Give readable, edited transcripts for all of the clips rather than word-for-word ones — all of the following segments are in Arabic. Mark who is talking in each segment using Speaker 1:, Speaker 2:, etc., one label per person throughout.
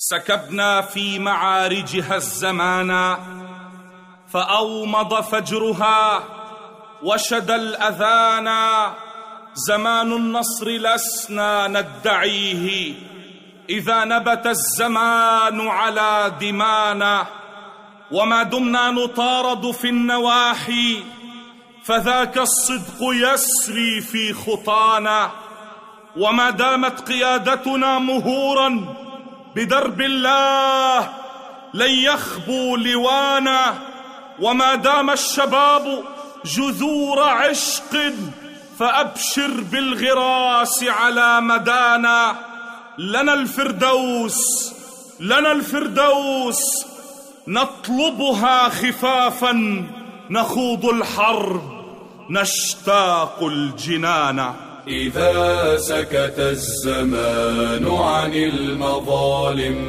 Speaker 1: سكبنا في معارجها الزمانا فأومض فجرها وشد الأذانا. زمان النصر لسنا ندعيه إذا نبت الزمان على دمانا، وما دمنا نطارد في النواحي فذاك الصدق يسري في خطانا. وما دامت قيادتنا مهورا بدرب الله لن يخبو لوانا، وما دام الشباب جذور عشق فأبشر بالغراس على مدانا. لنا الفردوس لنا الفردوس نطلبها خفافا، نخوض الحرب نشتاق الجنان.
Speaker 2: إذا سكت الزمان عن المظالم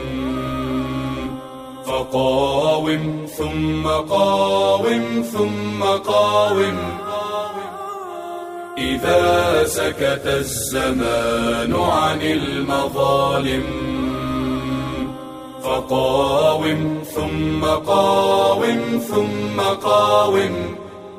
Speaker 2: فقاوم ثم قاوم ثم قاوم. إذا سكت الزمان عن المظالم فقاوم ثم قاوم ثم قاوم.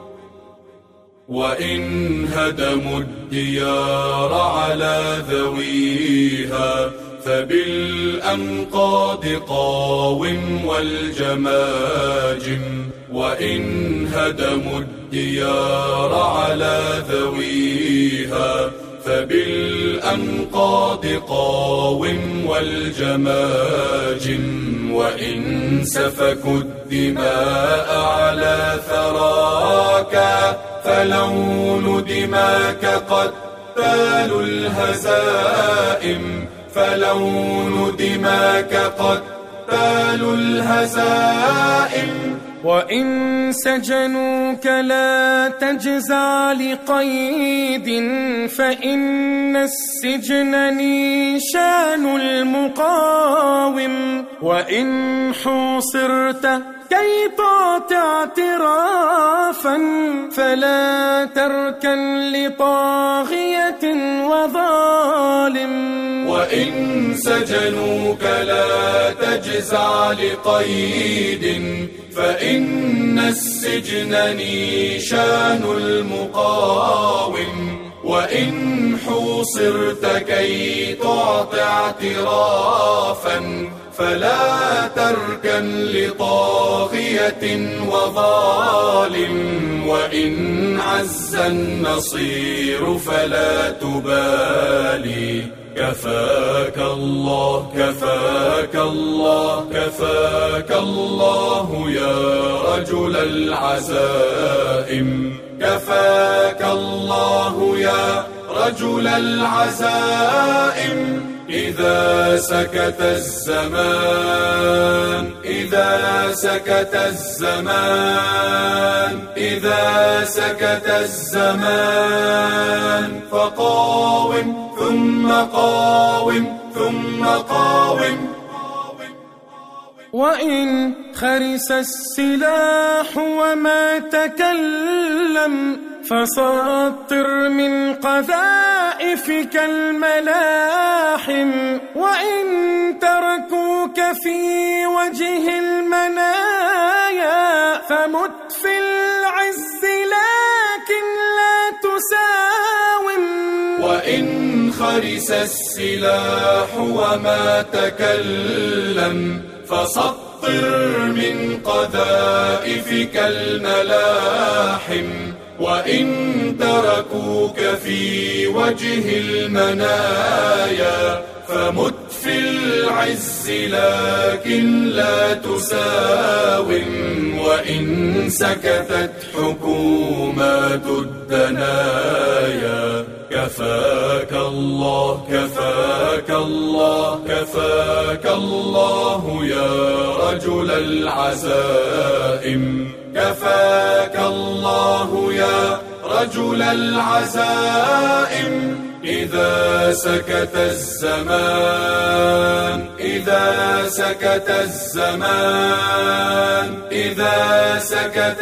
Speaker 2: وإن هدموا الديار على ذويها فبالأنقاض قاوم والجماجم. وإن هدموا الديار على ذويها فبالأنقاض قاوم والجماجم. وإن سفكوا الدماء على ثراك فلون دماك قتال الهزائم. فلون دماك قتال الهزائم.
Speaker 3: وإن سجنوك لا تجزع لقيد فإن السجن نيشان المقاوم. وإن حوصرت كي تقطع اعترافا فلا تركن لطاغية وظالم.
Speaker 2: وإن سجنوك لا تجزع لقيد فإن السجن نيشان المقاوم. وإن حوصرت كي تعطي اعترافا فلا تركن لطاغية وظالم. وإن عز النصير فلا تبالي كفاك الله كفاك الله كفاك الله يا رجل العزائم. كفاك الله يا رجل العزائم. إذا سكت الزمان إذا سكت الزمان إذا سكت الزمان فقاوم ثم قاوم ثم قاوم.
Speaker 3: وإن خرس السلاح وما تكلم فسطر من قذائفك الملاحم. وإن تركوك في وجه المنايا فمت في العز لكن لا تساوم.
Speaker 2: وإن خرس السلاح وما تكلم فسطر من قذائفك الملاحم. وإن تركوك في وجه المنايا فمت في العز لكن لا تساوم. وإن سكتت حكومات الدنايا كفاك الله كفاك الله كفاك الله يا رجل العزائم. كفاك الله يا رجل العزائم. إذا سكت الزمان إذا سكت الزمان إذا سكت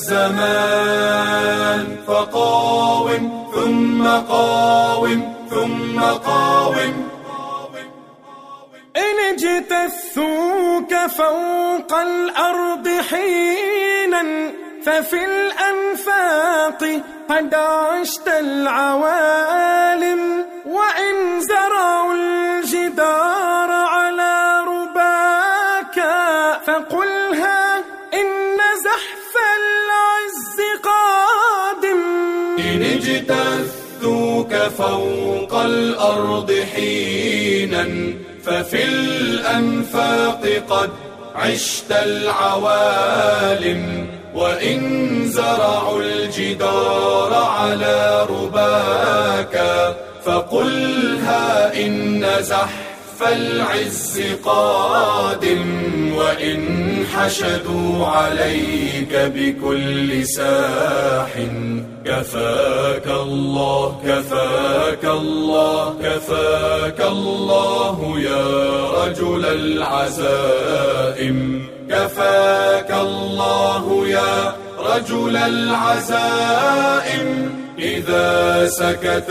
Speaker 2: الزمان فقاوم ثم قاوم ثم قاوم.
Speaker 3: إن اجتثوك فوق الأرض حينا ففي الأنفاق قد عشت العوالم وإن زرعوا الجدار على رباك فقلها إن زحف العز قادم.
Speaker 2: إن اجتثوك فوق الأرض حينا ففي الأنفاق قد عشت العوالم وإن زرعوا الجدار على رباك فقلها إن زحف العز قادم وإن حشدوا عليك بكل ساح كفاك الله كفاك الله كفاك الله يا رجل العزائم كفاك الله يا رجل العزائم. إذا سكت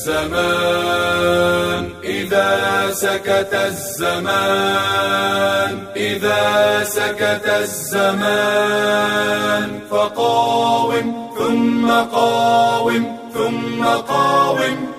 Speaker 2: الزمان إذا سكت الزمان إذا سكت الزمان فقاوم ثم قاوم ثم قاوم